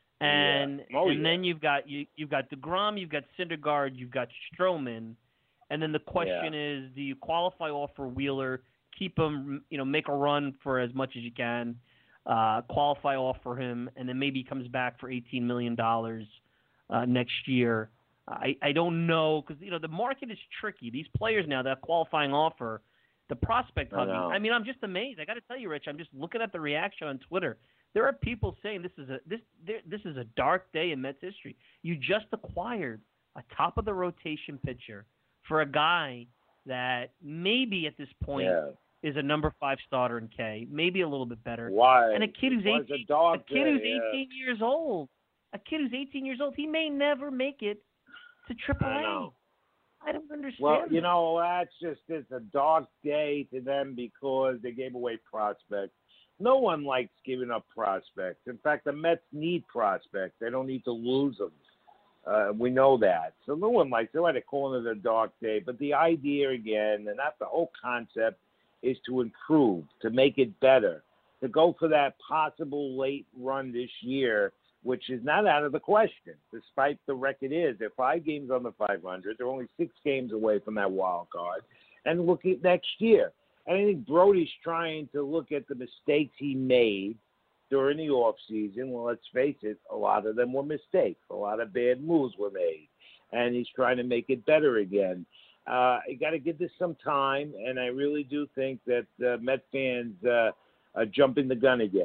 And yeah. oh, and yeah. then you've got you you've got DeGrom, you've got Syndergaard, you've got Stroman, and then the question yeah. is: do you qualify off for Wheeler, keep him, you know, make a run for as much as you can, uh, qualify off for him, and then maybe he comes back for eighteen million dollars uh, next year? I, I don't know, because, you know, the market is tricky. These players now, that qualifying offer, the prospect hugging. I, I mean, I'm just amazed. I got to tell you, Rich, I'm just looking at the reaction on Twitter. There are people saying this is a this this is a dark day in Mets history. You just acquired a top of the rotation pitcher for a guy that maybe at this point yeah. is a number five starter in K, maybe a little bit better. Why? And a kid who's Why eighteen, a, dog a kid who's day, yeah. eighteen years old. A kid who's eighteen years old. He may never make it to triple A. I know. I don't understand. Well, you that. know, that's just it's a dark day to them because they gave away prospects. No one likes giving up prospects. In fact, the Mets need prospects. They don't need to lose them. Uh, we know that. So no one likes it. They like to call it a dark day. But the idea, again, and that's the whole concept, is to improve, to make it better, to go for that possible late run this year, which is not out of the question, despite the record is. They're five games on the five hundred. They're only six games away from that wild card. And look at next year. And I think Brody's trying to look at the mistakes he made during the offseason. Well, let's face it, a lot of them were mistakes. A lot of bad moves were made. And he's trying to make it better again. Uh, you got to give this some time, and I really do think that uh, Met fans uh, are jumping the gun again.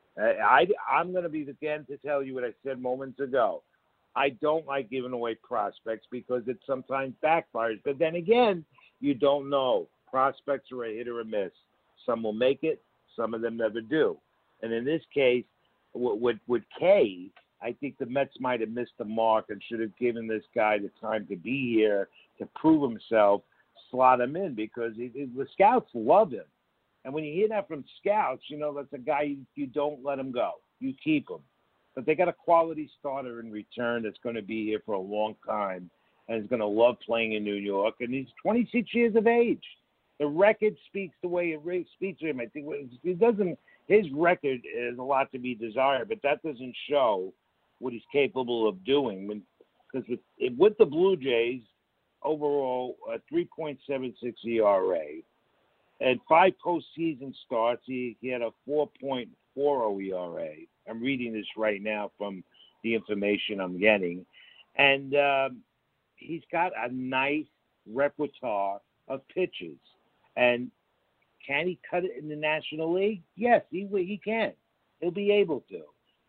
I, I'm going to be the again to tell you what I said moments ago. I don't like giving away prospects because it sometimes backfires. But then again, you don't know. Prospects are a hit or a miss. Some will make it. Some of them never do. And in this case, with, with K, I think the Mets might have missed the mark and should have given this guy the time to be here, to prove himself, slot him in, because he, the scouts love him. And when you hear that from scouts, you know that's a guy you, you don't let him go. You keep him. But they got a quality starter in return that's going to be here for a long time and is going to love playing in New York. And he's twenty-six years of age. The record speaks the way it speaks to him. I think it doesn't. His record is a lot to be desired, but that doesn't show what he's capable of doing. Because with, with the Blue Jays, overall, a three point seven six E R A. At five postseason starts, he, he had a four point four oh E R A. I'm reading this right now from the information I'm getting. And um, he's got a nice repertoire of pitches. And can he cut it in the National League? Yes, he he can. He'll be able to.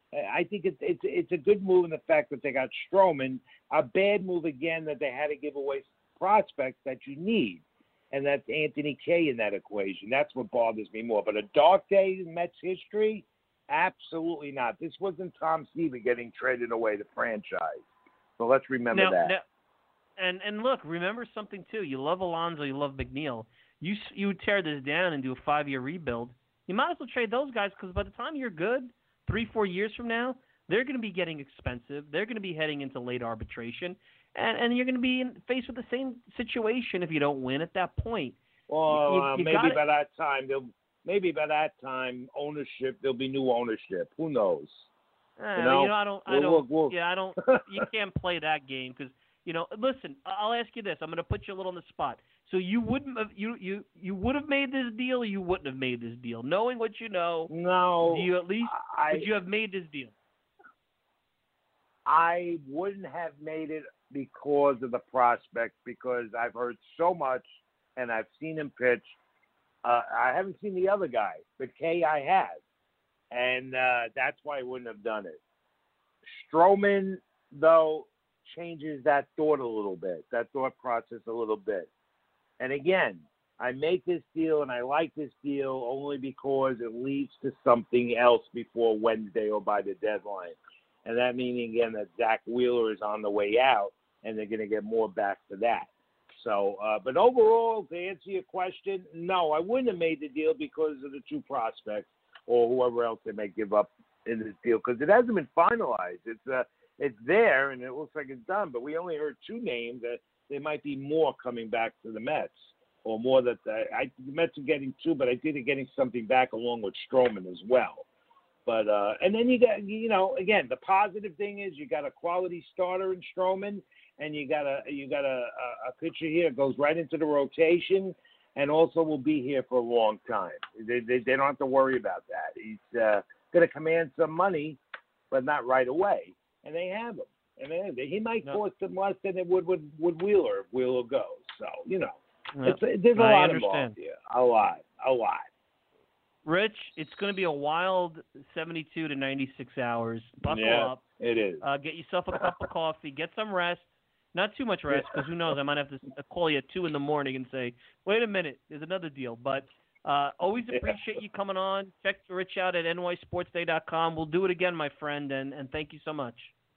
I think it's it's it's a good move in the fact that they got Stroman. A bad move again that they had to give away prospects that you need. And that's Anthony Kay in that equation. That's what bothers me more. But a dark day in Mets history? Absolutely not. This wasn't Tom Seaver getting traded away the franchise. So let's remember now, that. Now, and and look, remember something too. You love Alonso, you love McNeil. You you tear this down and do a five-year rebuild. You might as well trade those guys because by the time you're good, three, four years from now, they're going to be getting expensive. They're going to be heading into late arbitration. And, and you're going to be in, faced with the same situation if you don't win at that point. Well, you, uh, you maybe gotta, by that time, they'll, maybe by that time, ownership, there'll be new ownership. Who knows? Uh, you know, you know I don't. I we'll, don't. we'll, we'll. Yeah, I don't. You can't play that game because you know. Listen, I'll ask you this. I'm going to put you a little on the spot. So you wouldn't have you you you would have made this deal, or you wouldn't have made this deal, knowing what you know. No. Do you at least I, would you have made this deal? I wouldn't have made it because of the prospect, because I've heard so much and I've seen him pitch. Uh, I haven't seen the other guy, but Kay I have. And uh, that's why I wouldn't have done it. Stroman, though, changes that thought a little bit, that thought process a little bit. And again, I make this deal and I like this deal only because it leads to something else before Wednesday or by the deadline. And that meaning, again, that Zach Wheeler is on the way out, and they're going to get more back for that. So, uh, but overall, to answer your question, no, I wouldn't have made the deal because of the two prospects or whoever else they may give up in this deal because it hasn't been finalized. It's uh, it's there and it looks like it's done, but we only heard two names. That there might be more coming back to the Mets, or more that the, I, the Mets are getting two, but I think they're getting something back along with Stroman as well. But uh, and then you got, you know, again, the positive thing is you got a quality starter in Stroman, and you got a you got a, a, a pitcher here that goes right into the rotation, and also will be here for a long time. They they, they don't have to worry about that. He's uh, going to command some money, but not right away, and they have him. And they, he might no. cost them less than it would with, with Wheeler if Wheeler goes. So you know, yep. it's, there's a I lot understand. involved here. A lot, a lot. Rich, it's going to be a wild seventy-two to ninety-six hours. Buckle yeah, up. It is. Uh, get yourself a cup of coffee. Get some rest. Not too much rest, because who knows? I might have to call you at two in the morning and say, "Wait a minute, there's another deal." But uh, always appreciate you coming on. Check Rich out at N Y Sports Day dot com. We'll do it again, my friend, and, and thank you so much.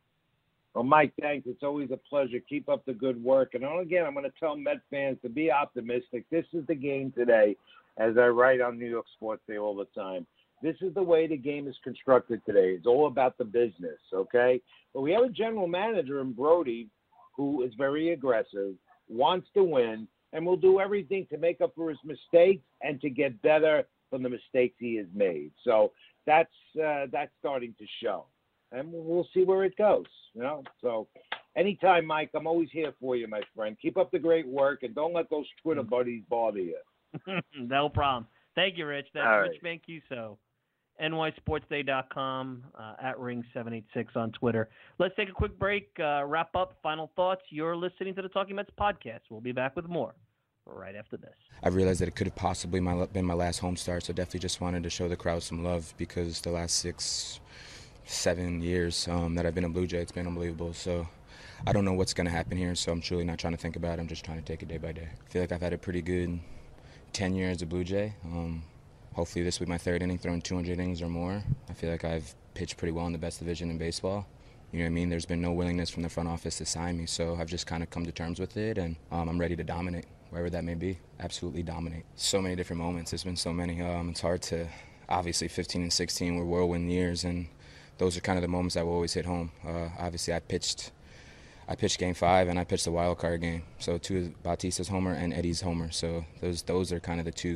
Well, Mike, thanks. It's always a pleasure. Keep up the good work. And again, I'm going to tell Met fans to be optimistic. This is the game today, as I write on New York Sports Day all the time. This is the way the game is constructed today. It's all about the business, okay? But we have a general manager in Brody who is very aggressive, wants to win, and will do everything to make up for his mistakes and to get better from the mistakes he has made. So that's uh, that's starting to show. And we'll see where it goes, you know. So anytime, Mike, I'm always here for you, my friend. Keep up the great work, and don't let those Twitter buddies bother you. No problem. Thank you, Rich. That's All Rich right. Mancuso. N Y Sports Day dot com, uh, at Ring seven eight six on Twitter. Let's take a quick break, uh, wrap up, final thoughts. You're listening to the Talking Mets podcast. We'll be back with more right after this. I realized that it could have possibly my, been my last home start, so definitely just wanted to show the crowd some love because the last six, seven years um, that I've been a Blue Jay, it's been unbelievable. So I don't know what's going to happen here, so I'm truly not trying to think about it. I'm just trying to take it day by day. I feel like I've had a pretty good ten years as a Blue Jay. Um, hopefully this will be my third inning, throwing two hundred innings or more. I feel like I've pitched pretty well in the best division in baseball. You know what I mean? There's been no willingness from the front office to sign me, so I've just kind of come to terms with it, and um, I'm ready to dominate, wherever that may be. Absolutely dominate. So many different moments. There's been so many. Um, it's hard to, obviously fifteen and sixteen were whirlwind years, and those are kind of the moments that will always hit home. Uh, obviously, I pitched I pitched Game five, and I pitched the wild card game. So two Bautista's homer and Eddie's homer. So those those are kind of the two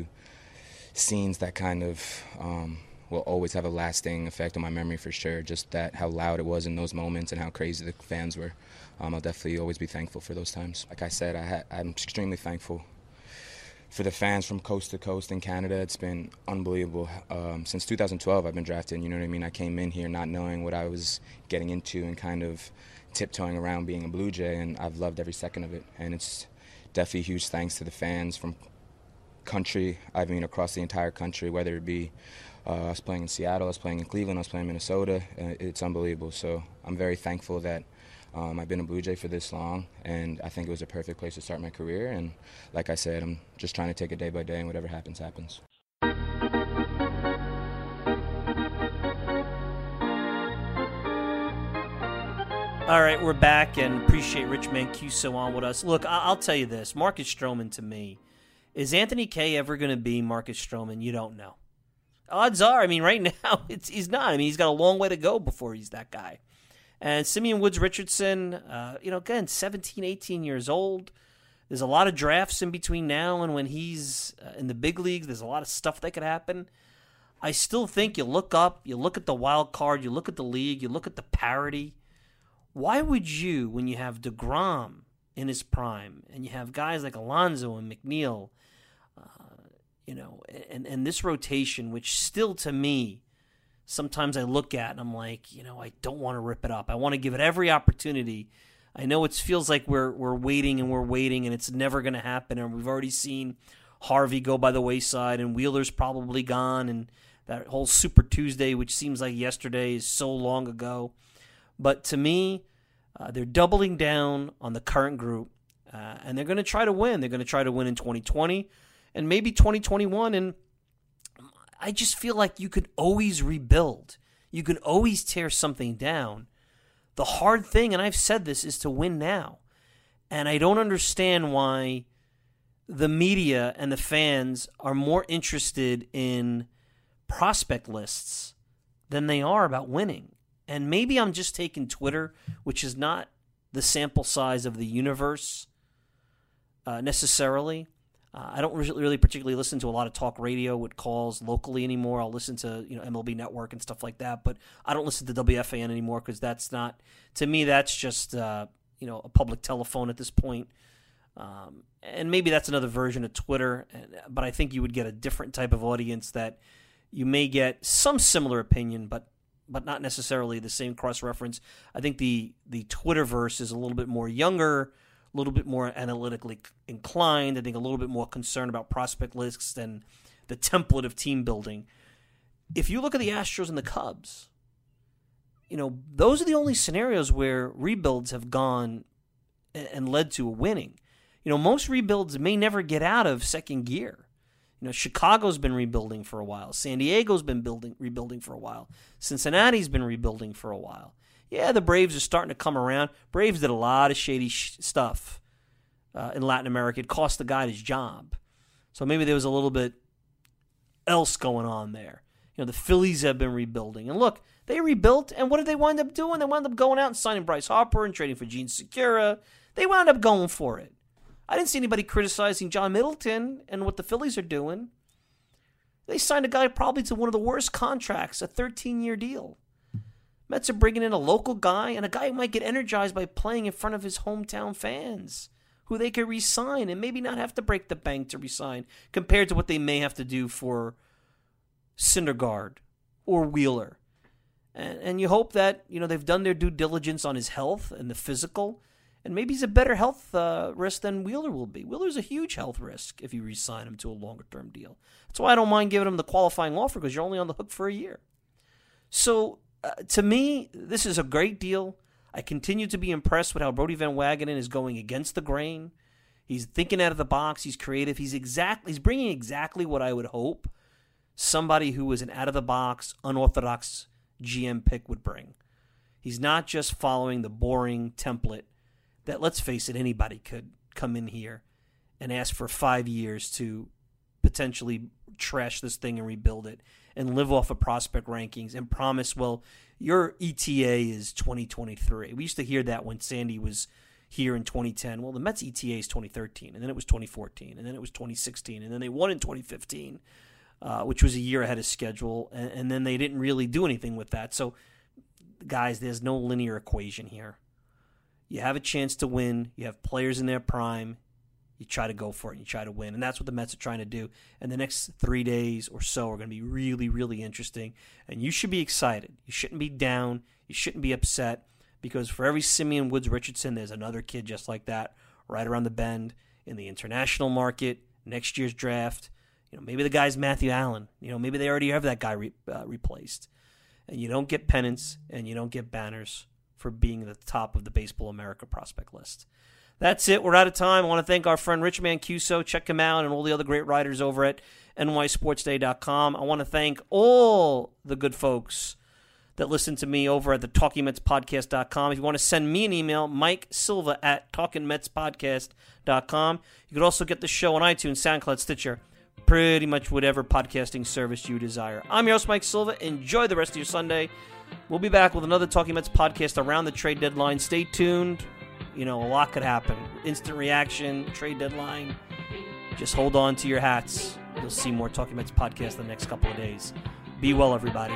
scenes that kind of um, will always have a lasting effect on my memory for sure. Just that, how loud it was in those moments and how crazy the fans were. Um, I'll definitely always be thankful for those times. Like I said, I ha- I'm extremely thankful for the fans from coast to coast in Canada. It's been unbelievable. Um, since two thousand twelve, I've been drafted, you know what I mean? I came in here not knowing what I was getting into and kind of tiptoeing around being a Blue Jay, and I've loved every second of it. And it's definitely huge thanks to the fans from country, I mean across the entire country, whether it be uh, us playing in Seattle, us playing in Cleveland, us playing in Minnesota. Uh, it's unbelievable. So I'm very thankful that Um, I've been a Blue Jay for this long, and I think it was a perfect place to start my career. And like I said, I'm just trying to take it day by day, and whatever happens, happens. All right, we're back, and appreciate Rich Mancuso on with us. Look, I- I'll tell you this. Marcus Stroman, to me, is Anthony Kay ever going to be Marcus Stroman? You don't know. Odds are, I mean, right now, it's, he's not. I mean, he's got a long way to go before he's that guy. And Simeon Woods Richardson, uh, you know, again, seventeen, eighteen years old. There's a lot of drafts in between now and when he's uh, in the big leagues. There's a lot of stuff that could happen. I still think you look up, you look at the wild card, you look at the league, you look at the parity. Why would you, when you have DeGrom in his prime and you have guys like Alonso and McNeil, uh, you know, and, and this rotation, which still to me, sometimes I look at and I'm like, you know, I don't want to rip it up. I want to give it every opportunity. I know it feels like we're we're waiting and we're waiting and it's never going to happen. And we've already seen Harvey go by the wayside and Wheeler's probably gone. And that whole Super Tuesday, which seems like yesterday, is so long ago. But to me, uh, they're doubling down on the current group. Uh, and they're going to try to win. They're going to try to win in twenty twenty and maybe twenty twenty-one. And I just feel like you could always rebuild. You could always tear something down. The hard thing, and I've said this, is to win now. And I don't understand why the media and the fans are more interested in prospect lists than they are about winning. And maybe I'm just taking Twitter, which is not the sample size of the universe uh, necessarily. Uh, I don't really, really particularly listen to a lot of talk radio with calls locally anymore. I'll listen to you know M L B Network and stuff like that, but I don't listen to W F A N anymore because that's not, to me, that's just uh, you know a public telephone at this point. Um, and maybe that's another version of Twitter, but I think you would get a different type of audience that you may get some similar opinion, but but not necessarily the same cross-reference. I think the the Twitterverse is a little bit more younger, a little bit more analytically inclined, I think a little bit more concerned about prospect lists and the template of team building. If you look at the Astros and the Cubs, you know, those are the only scenarios where rebuilds have gone and led to a winning. You know, most rebuilds may never get out of second gear. You know, Chicago's been rebuilding for a while. San Diego's been building, rebuilding for a while. Cincinnati's been rebuilding for a while. Yeah, the Braves are starting to come around. Braves did a lot of shady sh- stuff uh, in Latin America. It cost the guy his job. So maybe there was a little bit else going on there. You know, the Phillies have been rebuilding. And look, they rebuilt, and what did they wind up doing? They wound up going out and signing Bryce Harper and trading for Gene Segura. They wound up going for it. I didn't see anybody criticizing John Middleton and what the Phillies are doing. They signed a guy probably to one of the worst contracts, a thirteen-year deal. Mets are bringing in a local guy, and a guy who might get energized by playing in front of his hometown fans, who they could re-sign and maybe not have to break the bank to re-sign, compared to what they may have to do for Syndergaard or Wheeler. And, and you hope that, you know, they've done their due diligence on his health and the physical, and maybe he's a better health uh, risk than Wheeler will be. Wheeler's a huge health risk if you re-sign him to a longer-term deal. That's why I don't mind giving him the qualifying offer, because you're only on the hook for a year. So, uh, to me, this is a great deal. I continue to be impressed with how Brodie Van Wagenen is going against the grain. He's thinking out of the box. He's creative. He's exactly he's bringing exactly what I would hope somebody who is an out-of-the-box, unorthodox G M pick would bring. He's not just following the boring template that, let's face it, anybody could come in here and ask for five years to potentially trash this thing and rebuild it and live off of prospect rankings and promise, well, your E T A is twenty twenty-three. We used to hear that when Sandy was here in twenty ten. Well, the Mets E T A is twenty thirteen, and then it was twenty fourteen, and then it was twenty sixteen, and then they won in twenty fifteen, uh, which was a year ahead of schedule, and, and then they didn't really do anything with that. So, guys, there's no linear equation here. You have a chance to win. You have players in their prime. You try to go for it and you try to win. And that's what the Mets are trying to do. And the next three days or so are going to be really, really interesting. And you should be excited. You shouldn't be down. You shouldn't be upset, because for every Simeon Woods Richardson, there's another kid just like that right around the bend in the international market, next year's draft. You know, maybe the guy's Matthew Allen. You know, maybe they already have that guy re- uh, replaced. And you don't get pennants and you don't get banners for being at the top of the Baseball America prospect list. That's it. We're out of time. I want to thank our friend Rich Mancuso. Check him out and all the other great writers over at N Y Sports Day dot com. I want to thank all the good folks that listen to me over at the Talking Mets Podcast dot com. If you want to send me an email, Mike Silva at Talking Mets Podcast dot com. You could also get the show on iTunes, SoundCloud, Stitcher, pretty much whatever podcasting service you desire. I'm your host, Mike Silva. Enjoy the rest of your Sunday. We'll be back with another Talking Mets podcast around the trade deadline. Stay tuned. You know, a lot could happen. Instant reaction, trade deadline. Just hold on to your hats. You'll see more Talking Mets podcast in the next couple of days. Be well, everybody.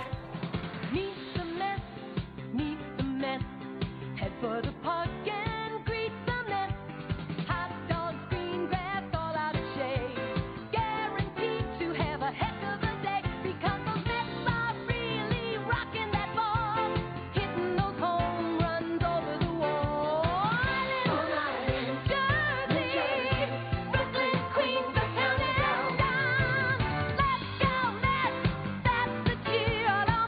Meet the Mets, meet the Mets. Head for the park and greet the Mets. Hot dogs, green grass, all out of shade. Guaranteed to have a heck of a day, because those Mets are really rocking that ball, hitting those home runs over the wall. In Jersey, Brooklyn, Queens are counting down. Let's go Mets, that's the cheer all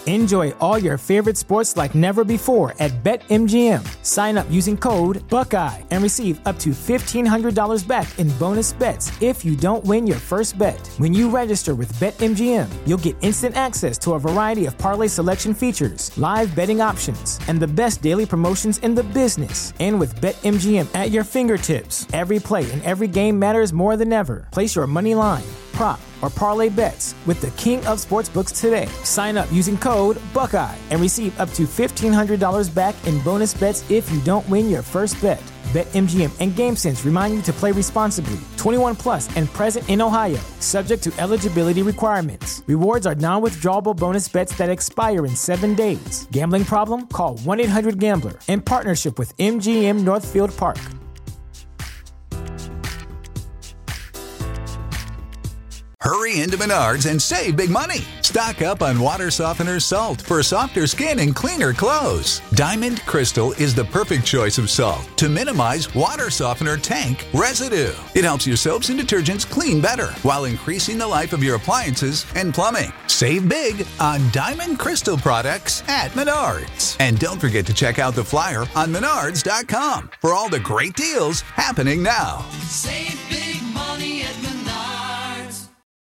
Enjoy all your favorite sports like never before at BetMGM. Sign up using code Buckeye and receive up to fifteen hundred dollars back in bonus bets if you don't win your first bet. When you register with BetMGM, you'll get instant access to a variety of parlay selection features, live betting options, and the best daily promotions in the business. And with BetMGM at your fingertips, every play and every game matters more than ever. Place your money line, prop, or parlay bets with the king of sportsbooks today. Sign up using code Buckeye and receive up to fifteen hundred dollars back in bonus bets if you don't win your first bet. BetMGM and GameSense remind you to play responsibly. twenty-one plus and present in Ohio, subject to eligibility requirements. Rewards are non-withdrawable bonus bets that expire in seven days. Gambling problem? Call one eight hundred gambler in partnership with M G M Northfield Park. Hurry into Menards and save big money. Stock up on water softener salt for softer skin and cleaner clothes. Diamond Crystal is the perfect choice of salt to minimize water softener tank residue. It helps your soaps and detergents clean better while increasing the life of your appliances and plumbing. Save big on Diamond Crystal products at Menards. And don't forget to check out the flyer on menards dot com for all the great deals happening now. Save